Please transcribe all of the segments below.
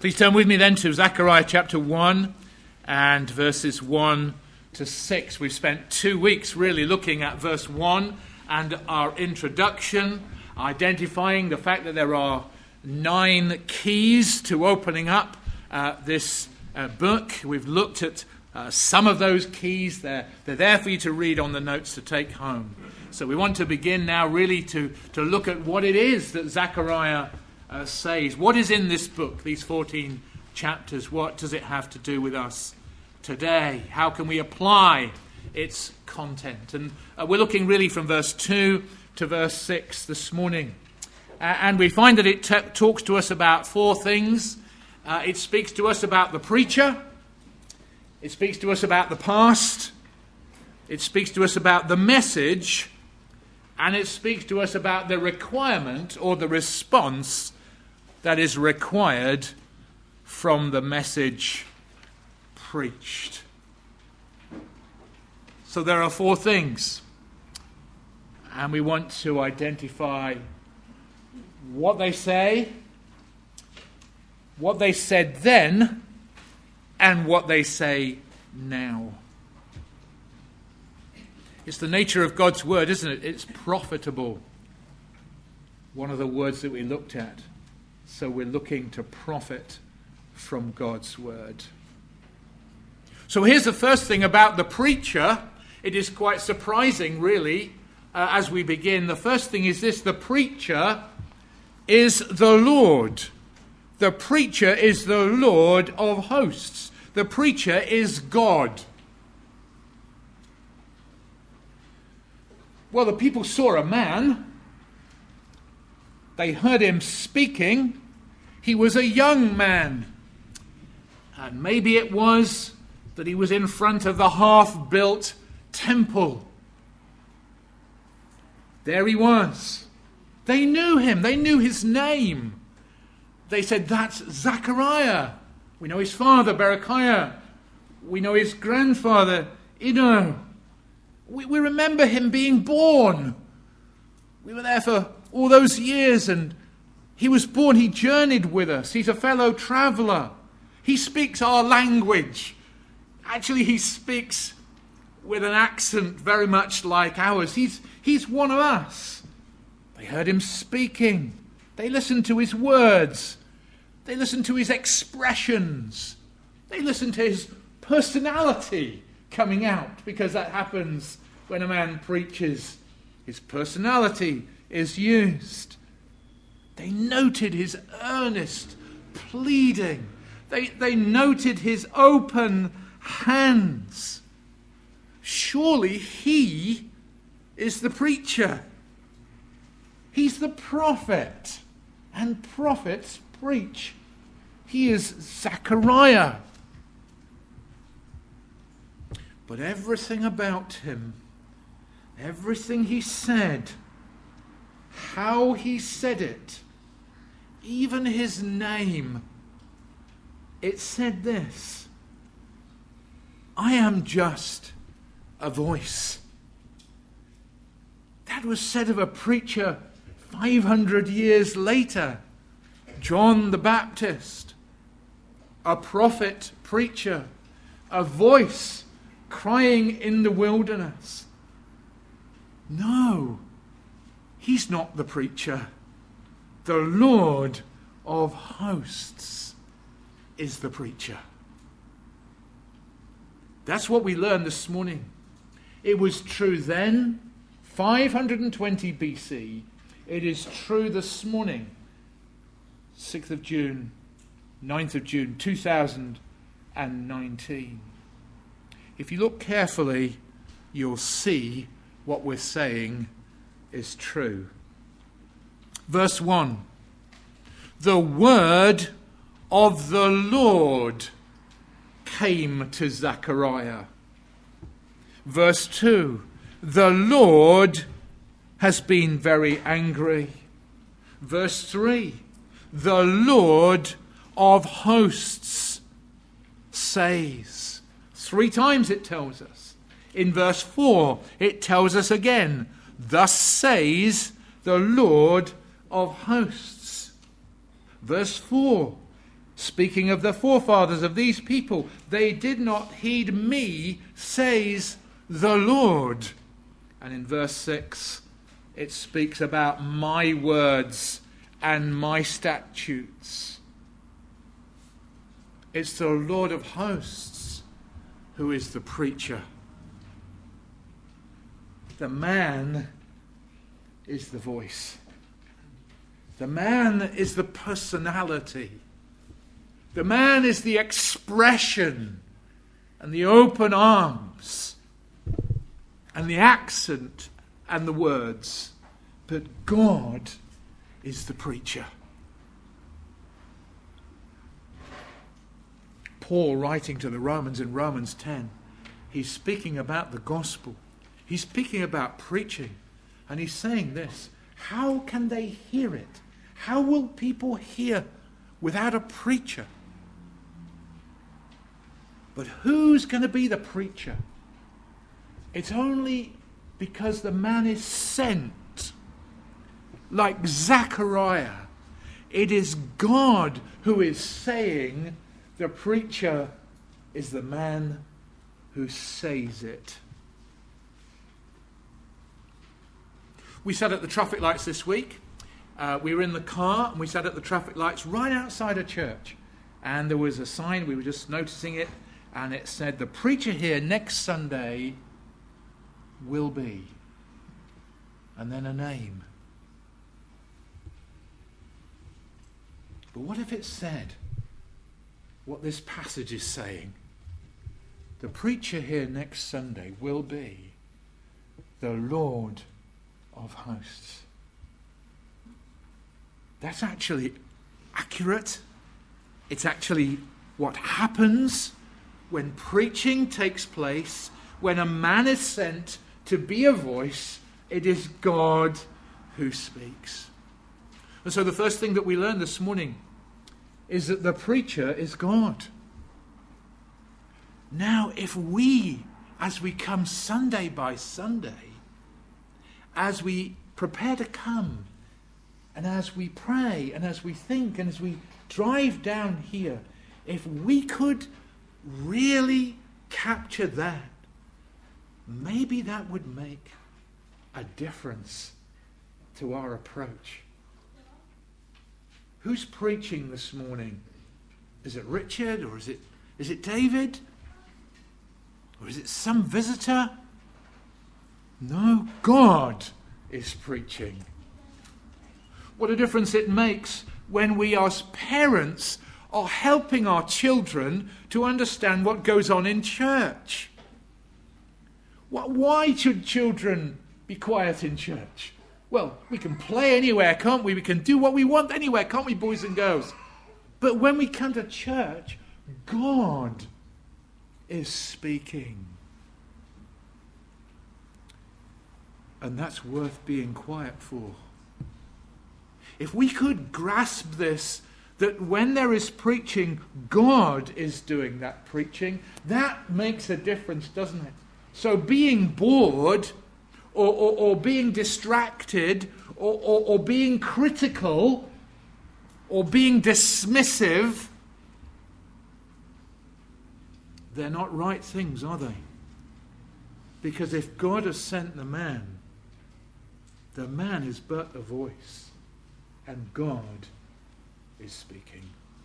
Please turn with me then to Zechariah chapter 1 and verses 1 to 6. We've spent 2 weeks really looking at verse 1 and our introduction, identifying the fact that there are 9 keys to opening up this book. We've looked at some of those keys. They're there for you to read on the notes to take home. So we want to begin now really to look at what it is that Zechariah says. What is in this book, these 14 chapters? What does it have to do with us today? How can we apply its content? And we're looking really from verse 2 to verse 6 this morning. And we find that it talks to us about 4 things. It speaks to us about the preacher. It speaks to us about the past. It speaks to us about the message. And it speaks to us about the requirement or the response that is required from the message preached. So there are 4 things. And we want to identify what they say, what they said then, and what they say now. It's the nature of God's word, isn't it? It's profitable. One of the words that we looked at. So we're looking to profit from God's word. So here's the first thing about the preacher. It is quite surprising, really, as we begin. The first thing is this: the preacher is the Lord. The preacher is the Lord of hosts. The preacher is God. Well, the people saw a man. They heard him speaking. He was a young man. And maybe it was that he was in front of the half-built temple. There he was. They knew him. They knew his name. They said, "That's Zechariah. We know his father, Berechiah. We know his grandfather, Iddo. We remember him being born. We were there for all those years, and he was born. He journeyed with us. He's a fellow traveller. He speaks our language. Actually, he speaks with an accent very much like ours. He's one of us." They heard him speaking. They listened to his words. They listened to his expressions. They listened to his personality coming out, because that happens when a man preaches. His personality is used. They noted his earnest pleading. They noted his open hands. Surely he is the preacher. He's the prophet. And prophets preach. He is Zechariah. But everything about him, everything he said, how he said it, even his name, it said this: "I am just a voice." That was said of a preacher 500 years later. John the Baptist, a prophet preacher, a voice crying in the wilderness. No, he's not the preacher. The Lord of hosts is the preacher. That's what we learned this morning. It was true then, 520 BC. It is true this morning, 6th of June, 9th of June, 2019. If you look carefully, you'll see what we're saying is true. Verse 1. The word of the Lord came to Zechariah. Verse 2. The Lord has been very angry. Verse 3. The Lord of hosts says. 3 times it tells us. In verse 4, it tells us again, thus says the Lord of hosts. Verse 4, Speaking of the forefathers of these people, they did not heed me, says the Lord. And in verse 6, it speaks about my words and my statutes. It's the Lord of hosts who is the preacher. The man is the voice. The man is the personality. The man is the expression and the open arms and the accent and the words. But God is the preacher. Paul, writing to the Romans in Romans 10, he's speaking about the gospel. He's speaking about preaching. And he's saying this: how can they hear it? How will people hear without a preacher? But who's going to be the preacher? It's only because the man is sent. Like Zechariah, it is God who is saying, the preacher is the man who says it. We sat at the traffic lights this week. We were in the car and we sat at the traffic lights right outside a church. And there was a sign, we were just noticing it, and it said, the preacher here next Sunday will be. And then a name. But what if it said what this passage is saying? The preacher here next Sunday will be the Lord of hosts. That's actually accurate. It's actually what happens when preaching takes place, when a man is sent to be a voice. It is God who speaks. And so the first thing that we learn this morning is that the preacher is God. Now, if we, as we come Sunday by Sunday, as we prepare to come, and as we pray, and as we think, and as we drive down here, if we could really capture that, maybe that would make a difference to our approach. Who's preaching this morning? Is it Richard, or is it David? Or is it some visitor? No, God is preaching. What a difference it makes when we as parents are helping our children to understand what goes on in church. Why should children be quiet in church? Well, we can play anywhere, can't we? We can do what we want anywhere, can't we, boys and girls? But when we come to church, God is speaking. And that's worth being quiet for. If we could grasp this, that when there is preaching, God is doing that preaching, that makes a difference, doesn't it? So being bored, or being distracted, or being critical, or being dismissive, they're not right things, are they? Because if God has sent the man is but a voice, and God is speaking.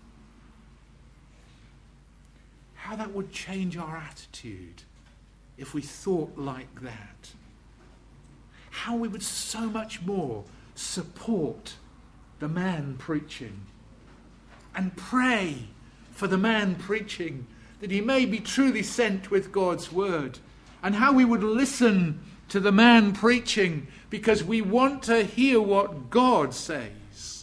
How that would change our attitude if we thought like that. How we would so much more support the man preaching and pray for the man preaching, that he may be truly sent with God's word. And how we would listen to the man preaching because we want to hear what God says.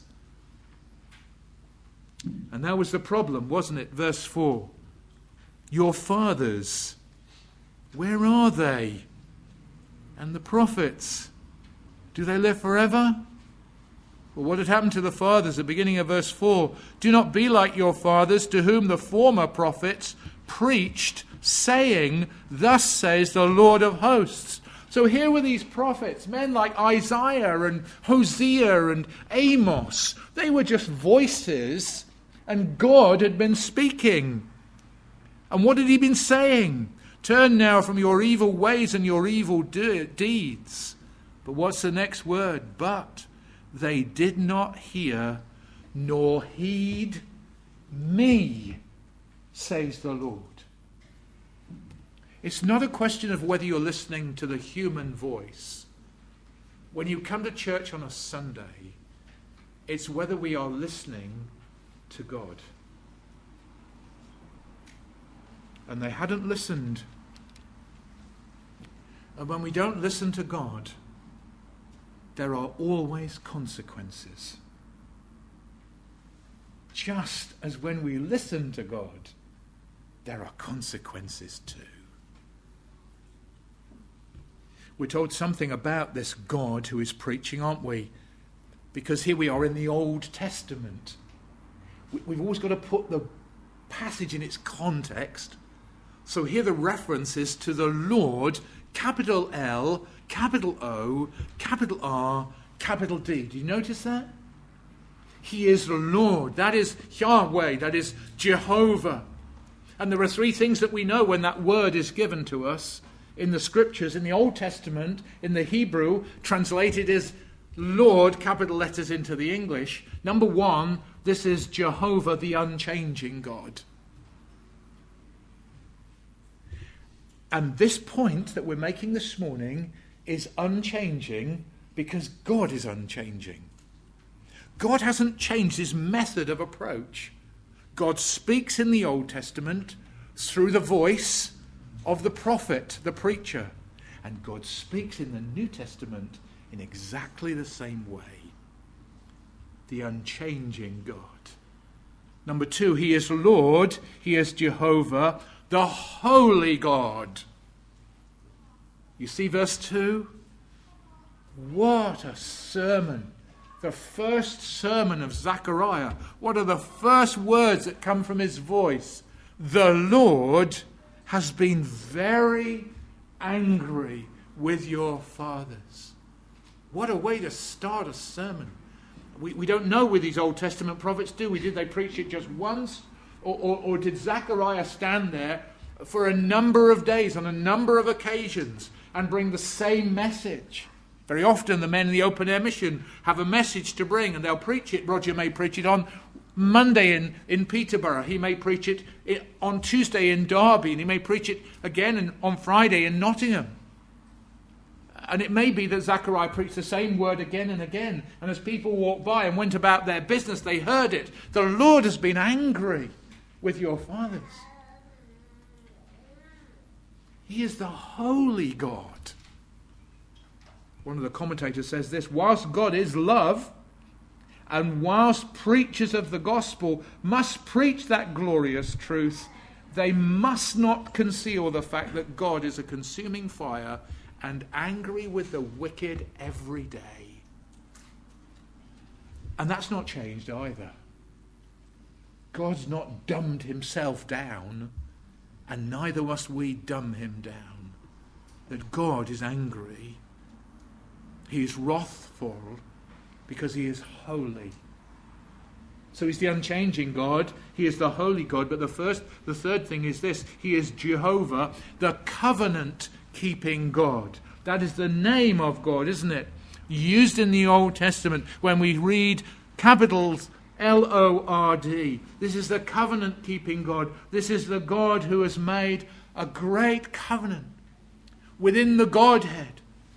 And that was the problem, wasn't it? Verse 4. Your fathers, where are they? And the prophets, do they live forever? Well, what had happened to the fathers at the beginning of verse 4? Do not be like your fathers, to whom the former prophets preached, saying, thus says the Lord of hosts. So here were these prophets, men like Isaiah and Hosea and Amos. They were just voices And God had been speaking. And what had he been saying? Turn now from your evil ways and your evil deeds. But what's the next word? But they did not hear nor heed me, says the Lord. It's not a question of whether you're listening to the human voice. When you come to church on a Sunday, it's whether we are listening to God. And they hadn't listened. And when we don't listen to God, there are always consequences. Just as when we listen to God, there are consequences too. We're told something about this God who is preaching, aren't we? Because here we are in the Old Testament. We've always got to put the passage in its context. So here the reference is to the Lord, capital L, capital O, capital R, capital D. Do you notice that? He is the Lord. That is Yahweh. That is Jehovah. And there are three things that we know when that word is given to us in the Scriptures, in the Old Testament, in the Hebrew, translated as Lord, capital letters into the English. Number one, this is Jehovah, the unchanging God. And this point that we're making this morning is unchanging because God is unchanging. God hasn't changed his method of approach. God speaks in the Old Testament through the voice of the prophet, the preacher. And God speaks in the New Testament in exactly the same way. The unchanging God. Number two, he is Lord, he is Jehovah, the holy God. You see verse 2? What a sermon. The first sermon of Zechariah. What are the first words that come from his voice? The Lord has been very angry with your fathers. What a way to start a sermon. We don't know with these Old Testament prophets, do we? Did they preach it just once? Or did Zechariah stand there for a number of days, on a number of occasions, and bring the same message? Very often the men in the open air mission have a message to bring and they'll preach it. Roger may preach it on Monday in Peterborough. He may preach it on Tuesday in Derby, and he may preach it again on Friday in Nottingham. And it may be that Zechariah preached the same word again and again. And as people walked by and went about their business, they heard it. The Lord has been angry with your fathers. He is the holy God. One of the commentators says this: whilst God is love, and whilst preachers of the gospel must preach that glorious truth, they must not conceal the fact that God is a consuming fire and angry with the wicked every day. And that's not changed either. God's not dumbed himself down, and neither must we dumb him down. That God is angry. He is wrathful because he is holy. So he's the unchanging God. He is the holy God. But the third thing is this: he is Jehovah, the covenant-keeping God. That is the name of God, isn't it? Used in the Old Testament when we read capitals L-O-R-D. This is the covenant-keeping God. This is the God who has made a great covenant within the Godhead.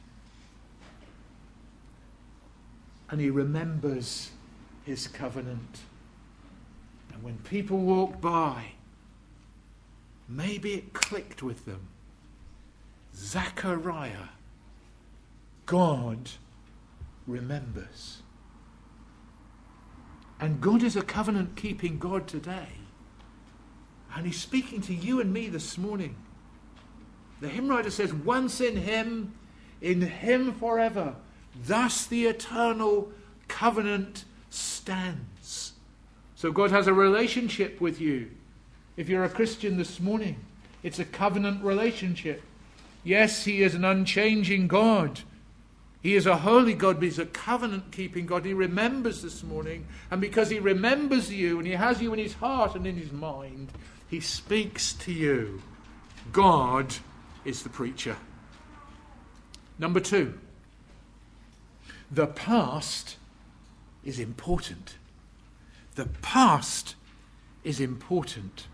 And he remembers his covenant. And when people walk by, maybe it clicked with them. Zechariah, God remembers. And God is a covenant-keeping God today. And he's speaking to you and me this morning. The hymn writer says, once in him forever. Thus the eternal covenant stands. So God has a relationship with you. If you're a Christian this morning, it's a covenant relationship. Yes, he is an unchanging God. He is a holy God, but he's a covenant-keeping God. He remembers this morning, and because he remembers you and he has you in his heart and in his mind, he speaks to you. God is the preacher. Number 2, the past is important. The past is important.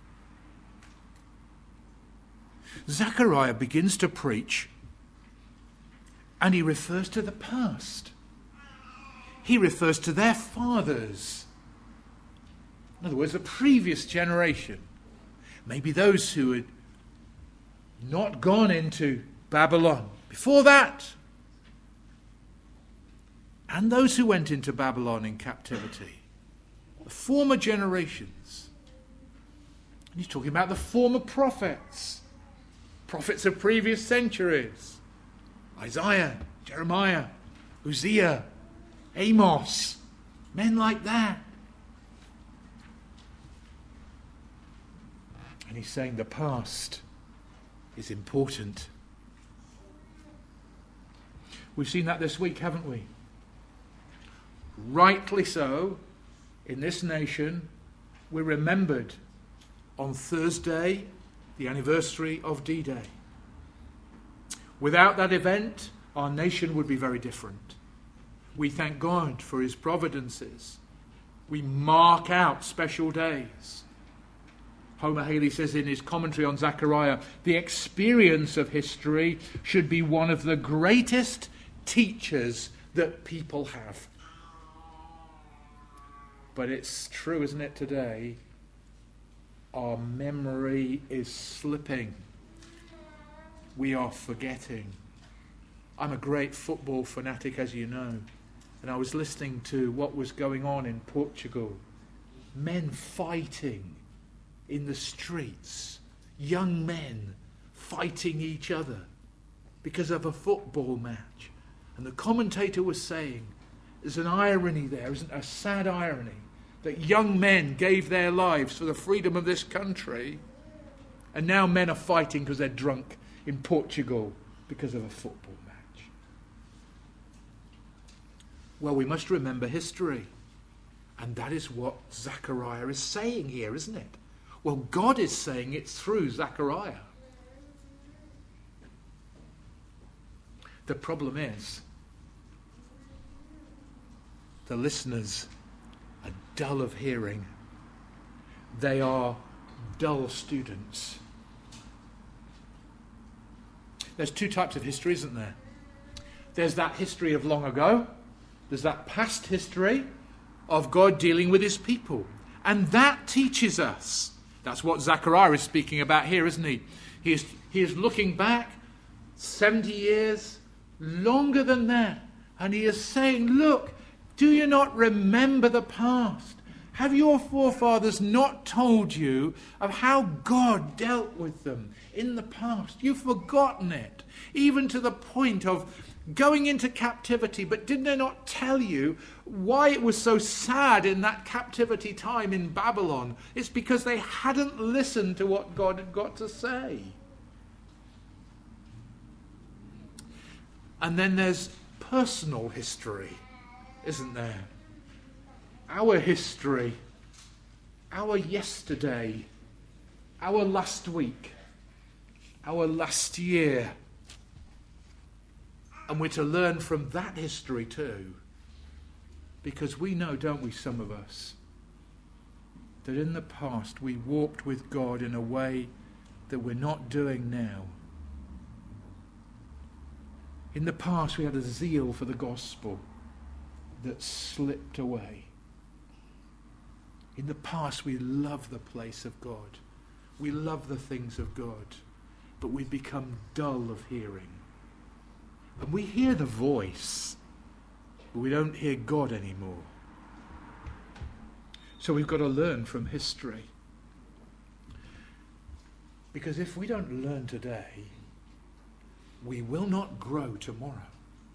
Zechariah begins to preach, and he refers to the past. He refers to their fathers. In other words, the previous generation. Maybe those who had not gone into Babylon before that. And those who went into Babylon in captivity. The former generations. And he's talking about the former prophets. Prophets of previous centuries. Isaiah, Jeremiah, Hosea, Amos, men like that. And he's saying the past is important. We've seen that this week, haven't we? Rightly so, in this nation, we're remembered on Thursday, the anniversary of D-Day. Without that event, our nation would be very different. We thank God for his providences. We mark out special days. Homer Haley says in his commentary on Zechariah, the experience of history should be one of the greatest teachers that people have. But it's true, isn't it, today? Our memory is slipping. We are forgetting. I'm a great football fanatic, as you know, and I was listening to what was going on in Portugal. Men fighting in the streets, young men fighting each other because of a football match. And the commentator was saying, there's an irony there, isn't a sad irony, that young men gave their lives for the freedom of this country, and now men are fighting because they're drunk in Portugal because of a football match. Well, we must remember history. And that is what Zechariah is saying here, isn't it? Well, God is saying it through Zechariah. The problem is, the listeners are dull of hearing. They are dull students. There's 2 types of history, isn't there? There's that history of long ago. There's that past history of God dealing with his people. And that teaches us. That's what Zechariah is speaking about here, isn't he? He is looking back 70 years, longer than that. And he is saying, look, do you not remember the past? Have your forefathers not told you of how God dealt with them in the past? You've forgotten it, even to the point of going into captivity. But did they not tell you why it was so sad in that captivity time in Babylon? It's because they hadn't listened to what God had got to say. And then there's personal history, isn't there? Our history, our yesterday, our last week, our last year. And we're to learn from that history too. Because we know, don't we, some of us, that in the past we walked with God in a way that we're not doing now. In the past we had a zeal for the gospel that slipped away. In the past we loved the place of God. We love the things of God. But we've become dull of hearing. And we hear the voice, but we don't hear God anymore. So we've got to learn from history. Because if we don't learn today, we will not grow tomorrow.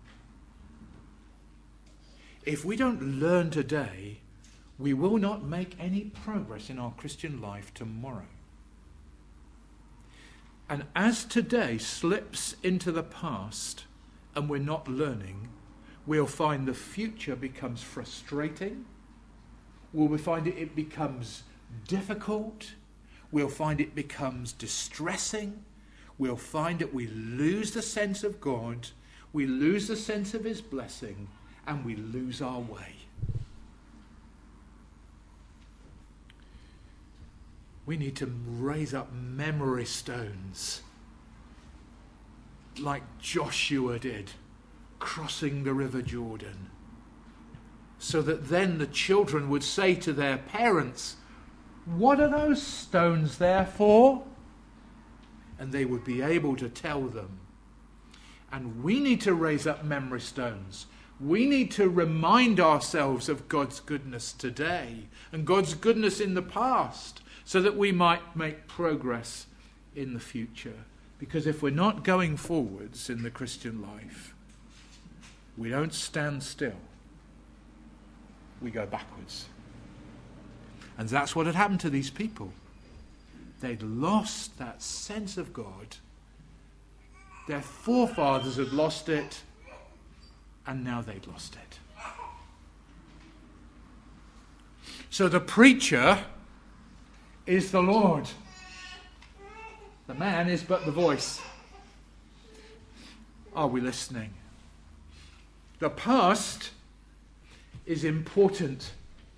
If we don't learn today, we will not make any progress in our Christian life tomorrow. And as today slips into the past and we're not learning, we'll find the future becomes frustrating. We'll find it becomes difficult. We'll find it becomes distressing. We'll find that we lose the sense of God, we lose the sense of his blessing, and we lose our way. We need to raise up memory stones like Joshua did, crossing the River Jordan, so that then the children would say to their parents, "What are those stones there for?" And they would be able to tell them. And we need to raise up memory stones. We need to remind ourselves of God's goodness today and God's goodness in the past, so that we might make progress in the future. Because if we're not going forwards in the Christian life, we don't stand still. We go backwards. And that's what had happened to these people. They'd lost that sense of God. Their forefathers had lost it, and now they'd lost it. So the preacher is the Lord. The man is but the voice. Are we listening? The past is important.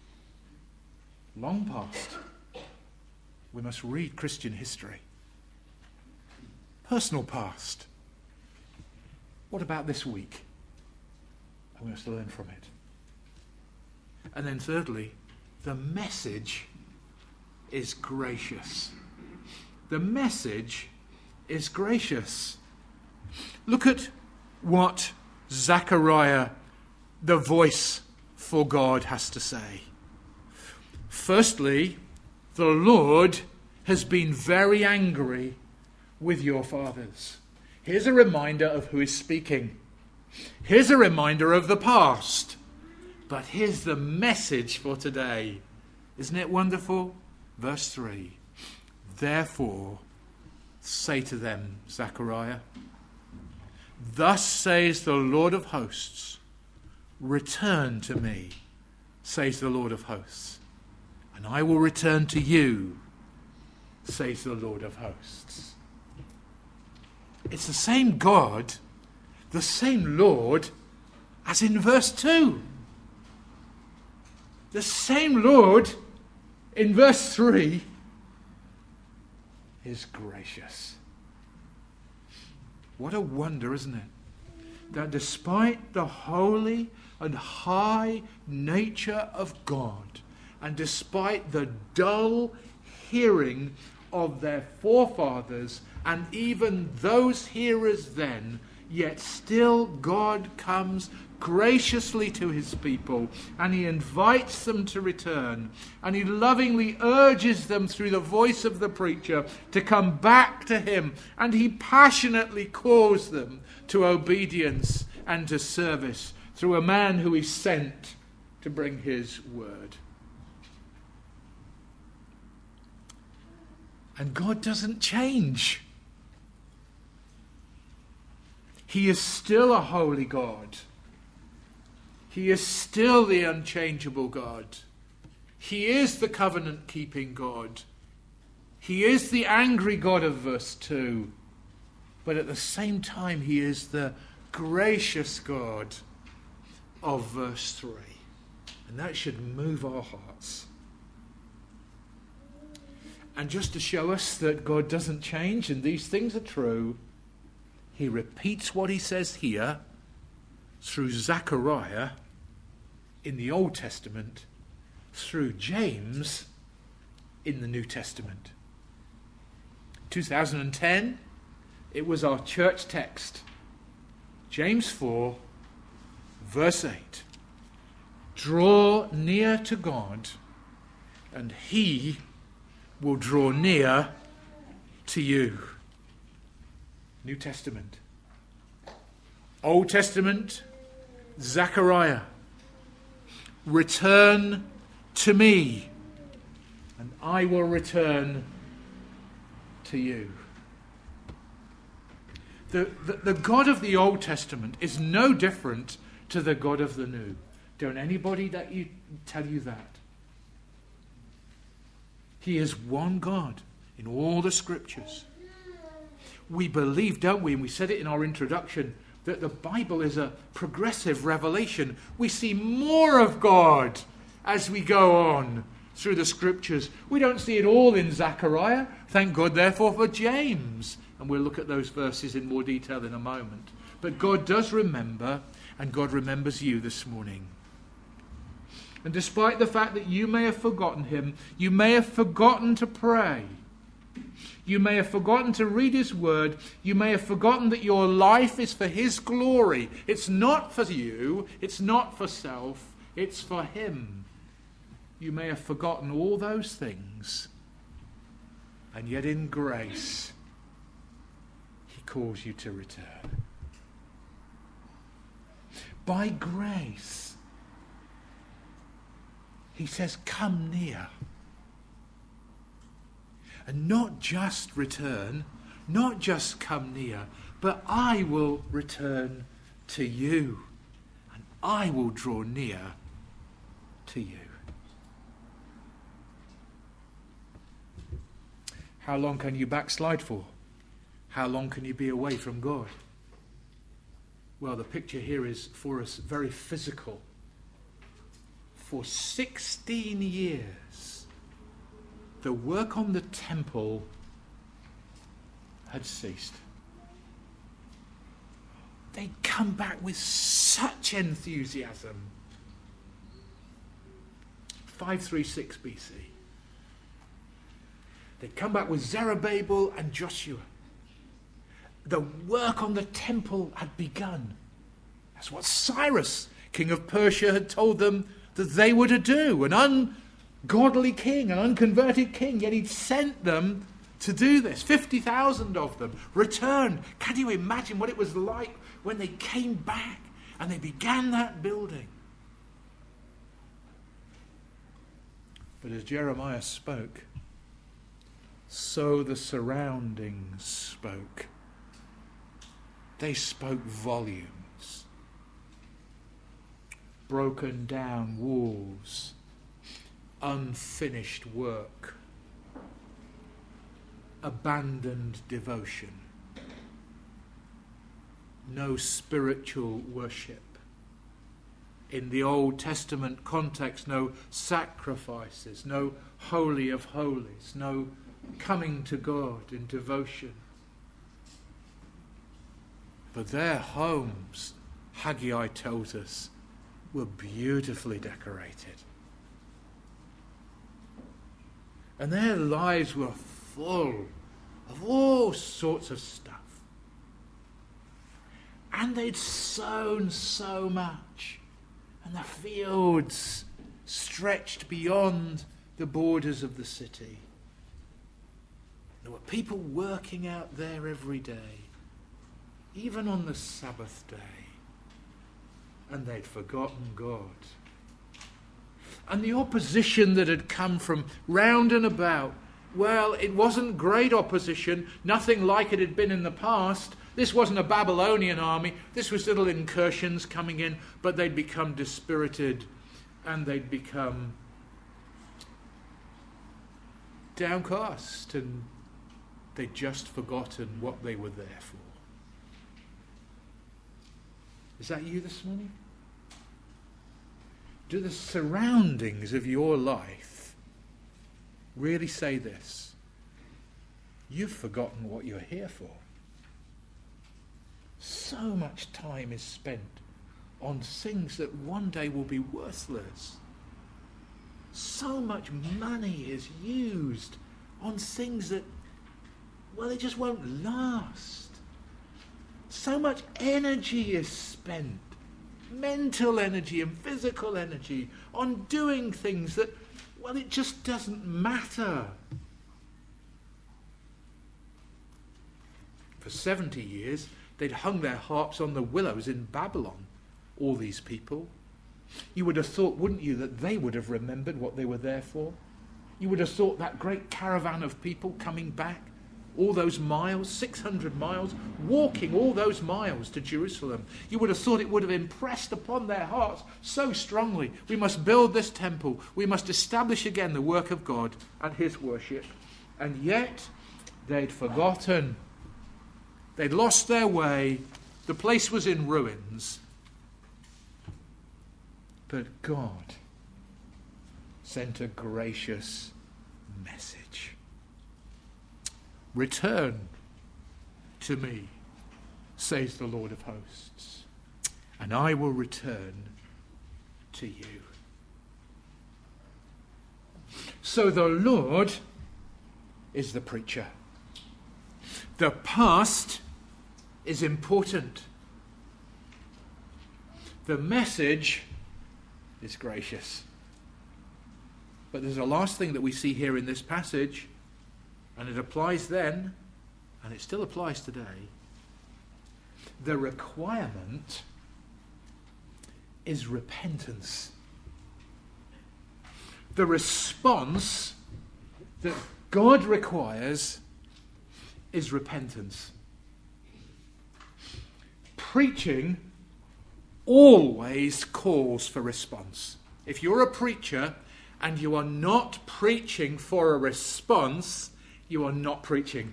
Long past. We must read Christian history. Personal past. What about this week? And we must learn from it. And then thirdly, the message is gracious. The message is gracious. Look at what Zechariah, the voice for God, has to say. Firstly, the Lord has been very angry with your fathers. Here's a reminder of who is speaking. Here's a reminder of the past. But here's the message for today. Isn't it wonderful? Verse 3. Therefore, say to them, Zechariah, thus says the Lord of hosts, return to me, says the Lord of hosts, and I will return to you, says the Lord of hosts. It's the same God, the same Lord as in verse 2. The same Lord in verse 3 is gracious. What a wonder, isn't it? That despite the holy and high nature of God, and despite the dull hearing of their forefathers, and even those hearers then, yet still God comes graciously to his people, and he invites them to return, and he lovingly urges them through the voice of the preacher to come back to him, and he passionately calls them to obedience and to service through a man who is sent to bring his word. And God doesn't change. He is still a holy God. He is still the unchangeable God. He is the covenant-keeping God. He is the angry God of verse 2. But at the same time, he is the gracious God of verse 3. And that should move our hearts. And just to show us that God doesn't change and these things are true, he repeats what he says here through Zechariah in the Old Testament, through James in the New Testament. 2010, it was our church text. James 4, verse 8. Draw near to God, and he will draw near to you. New Testament. Old Testament, Zechariah. Return to me, and I will return to you. The God of the Old Testament is no different to the God of the New. Don't anybody tell you that. He is one God in all the Scriptures. We believe, don't we, and we said it in our introduction, that the Bible is a progressive revelation. We see more of God as we go on through the Scriptures. We don't see it all in Zechariah. Thank God, therefore, for James. And we'll look at those verses in more detail in a moment. But God does remember, and God remembers you this morning. And despite the fact that you may have forgotten him, you may have forgotten to pray, you may have forgotten to read his word, you may have forgotten that your life is for his glory. It's not for you, it's not for self, it's for him. You may have forgotten all those things, and yet in grace he calls you to return. By grace, he says, come near. And not just return, not just come near, but I will return to you. And I will draw near to you. How long can you backslide for? How long can you be away from God? Well, the picture here is for us very physical. For 16 years, the work on the temple had ceased. They'd come back with such enthusiasm. 536 BC. They'd come back with Zerubbabel and Joshua. The work on the temple had begun. That's what Cyrus, king of Persia, had told them that they were to do. An ungodly king, an unconverted king, yet he'd sent them to do this. 50,000 of them returned. Can you imagine what it was like when they came back and they began that building? But as Jeremiah spoke, so the surroundings spoke. They spoke volumes. Broken down walls, unfinished work, abandoned devotion, no spiritual worship. In the Old Testament context, no sacrifices, no holy of holies, no coming to God in devotion. But their homes, Haggai tells us, were beautifully decorated. And their lives were full of all sorts of stuff. And they'd sown so much. And the fields stretched beyond the borders of the city. There were people working out there every day, even on the Sabbath day. And they'd forgotten God. And the opposition that had come from round and about, well, it wasn't great opposition, nothing like it had been in the past. This wasn't a Babylonian army, this was little incursions coming in, but they'd become dispirited and they'd become downcast, and they'd just forgotten what they were there for. Is that you this morning? Do the surroundings of your life really say this? You've forgotten what you're here for. So much time is spent on things that one day will be worthless. So much money is used on things that, well, they just won't last. So much energy is spent, mental energy and physical energy, on doing things that, well, it just doesn't matter. For 70 years, they'd hung their harps on the willows in Babylon, all these people. You would have thought, wouldn't you, that they would have remembered what they were there for? You would have thought that great caravan of people coming back, all those miles, 600 miles, walking all those miles to Jerusalem. You would have thought it would have impressed upon their hearts so strongly. We must build this temple. We must establish again the work of God and his worship. And yet, they'd forgotten. They'd lost their way. The place was in ruins. But God sent a gracious message. Return to me, says the Lord of hosts, and I will return to you. So the Lord is the preacher. The past is important. The message is gracious. But there's a last thing that we see here in this passage, and it applies then, and it still applies today. The requirement is repentance. The response that God requires is repentance. Preaching always calls for response. If you're a preacher and you are not preaching for a response, you are not preaching.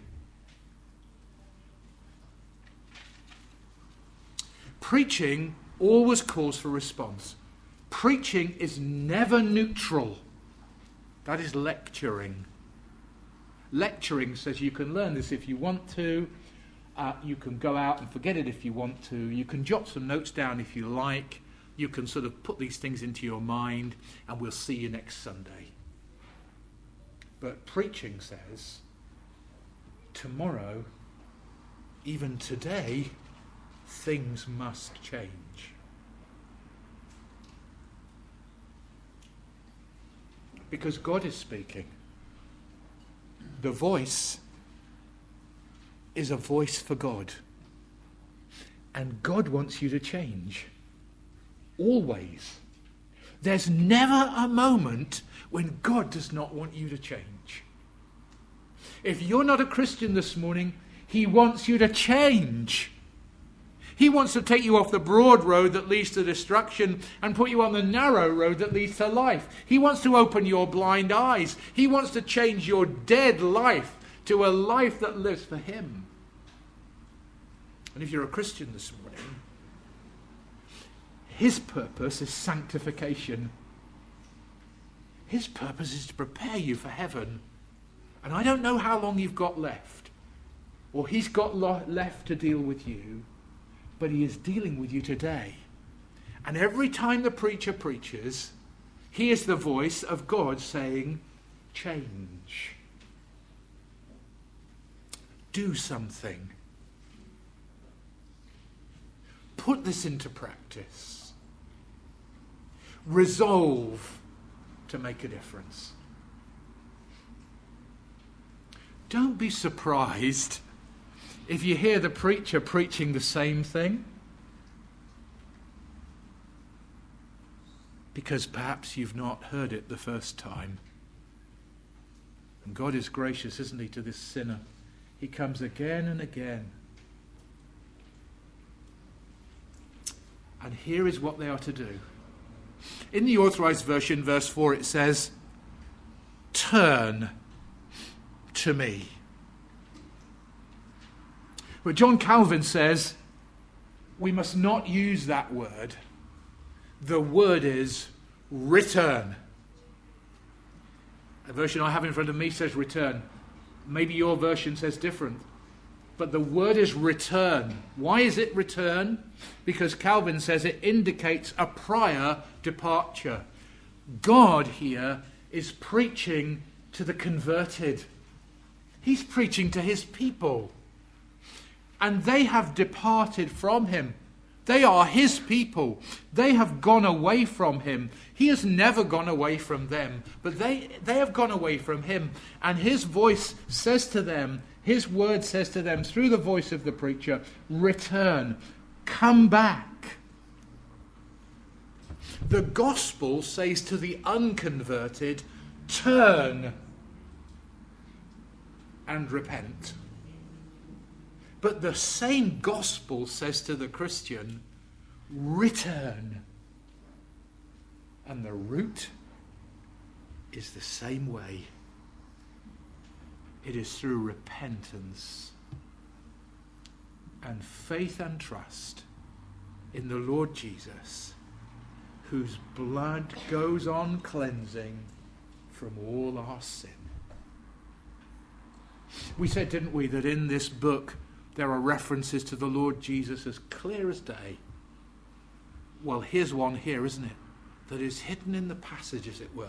Preaching always calls for response. Preaching is never neutral. That is lecturing. Lecturing says you can learn this if you want to. You can go out and forget it if you want to. You can jot some notes down if you like. You can sort of put these things into your mind, and we'll see you next Sunday. But preaching says, tomorrow, even today, things must change. Because God is speaking. The voice is a voice for God. And God wants you to change. Always. There's never a moment when God does not want you to change. If you're not a Christian this morning, he wants you to change. He wants to take you off the broad road that leads to destruction and put you on the narrow road that leads to life. He wants to open your blind eyes. He wants to change your dead life to a life that lives for him. And if you're a Christian this morning, his purpose is sanctification. His purpose is to prepare you for heaven. And I don't know how long you've got left, or he's got left to deal with you, but he is dealing with you today. And every time the preacher preaches, he is the voice of God saying, change. Do something. Put this into practice. Resolve to make a difference. Don't be surprised if you hear the preacher preaching the same thing. Because perhaps you've not heard it the first time. And God is gracious, isn't he, to this sinner? He comes again and again. And here is what they are to do. In the Authorized Version, verse 4, it says, turn to me. But John Calvin says, we must not use that word. The word is return. A version I have in front of me says return. Maybe your version says different. But the word is return. Why is it return? Because Calvin says it indicates a prior departure. God here is preaching to the converted. He's preaching to his people. And they have departed from him. They are his people. They have gone away from him. He has never gone away from them. But they have gone away from him. And his voice says to them, his word says to them through the voice of the preacher, return, come back. The gospel says to the unconverted, turn and repent. But the same gospel says to the Christian, return. And the route is the same way. It is through repentance and faith and trust in the Lord Jesus, whose blood goes on cleansing from all our sin. We said, didn't we, that in this book there are references to the Lord Jesus as clear as day. Well, here's one here, isn't it? That is hidden in the passage, as it were.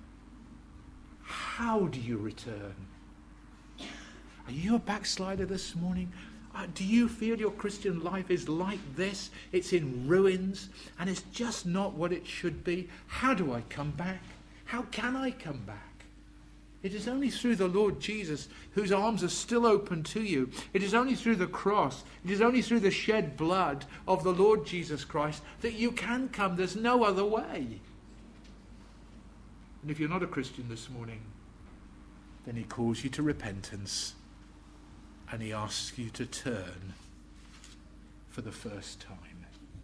How do you return? Are you a backslider this morning? Do you feel your Christian life is like this? It's in ruins and it's just not what it should be. How do I come back? How can I come back? It is only through the Lord Jesus, whose arms are still open to you. It is only through the cross. It is only through the shed blood of the Lord Jesus Christ that you can come. There's no other way. And if you're not a Christian this morning, then he calls you to repentance. And he asks you to turn for the first time.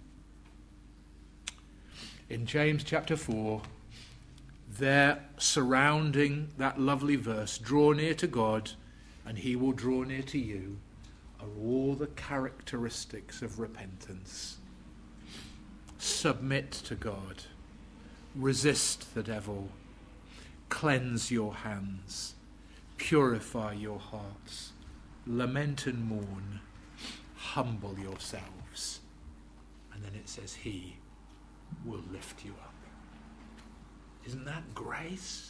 In James chapter 4, there surrounding that lovely verse, draw near to God and he will draw near to you, are all the characteristics of repentance. Submit to God. Resist the devil. Cleanse your hands. Purify your hearts. Lament and mourn, humble yourselves. And then it says, he will lift you up. Isn't that grace?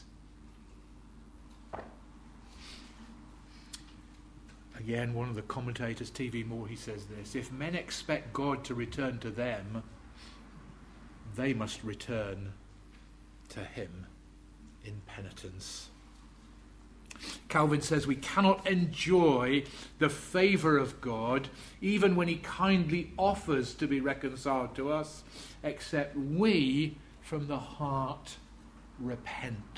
Again, one of the commentators, T.V. Moore, he says this: if men expect God to return to them, they must return to him in penitence. Calvin says we cannot enjoy the favour of God, even when he kindly offers to be reconciled to us, except we from the heart repent.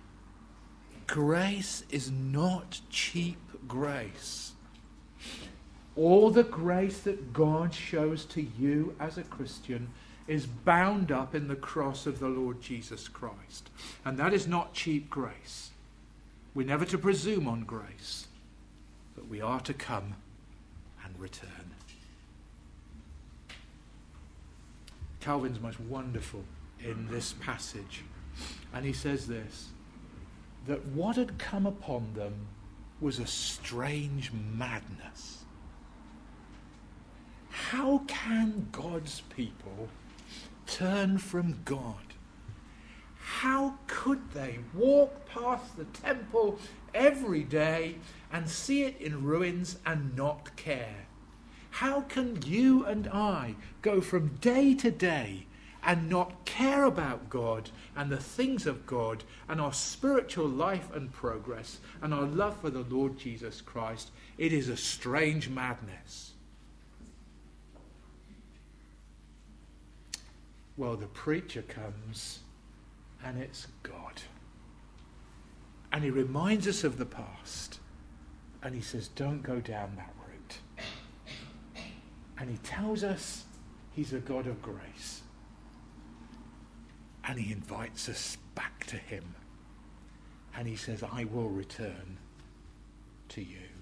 Grace is not cheap grace. All the grace that God shows to you as a Christian is bound up in the cross of the Lord Jesus Christ. And that is not cheap grace. We're never to presume on grace, but we are to come and return. Calvin's most wonderful in this passage. And he says this, that what had come upon them was a strange madness. How can God's people turn from God? How could they walk past the temple every day and see it in ruins and not care? How can you and I go from day to day and not care about God and the things of God and our spiritual life and progress and our love for the Lord Jesus Christ? It is a strange madness. Well, the preacher comes and it's God. And he reminds us of the past. And he says, don't go down that route. And he tells us he's a God of grace. And he invites us back to him. And he says, I will return to you.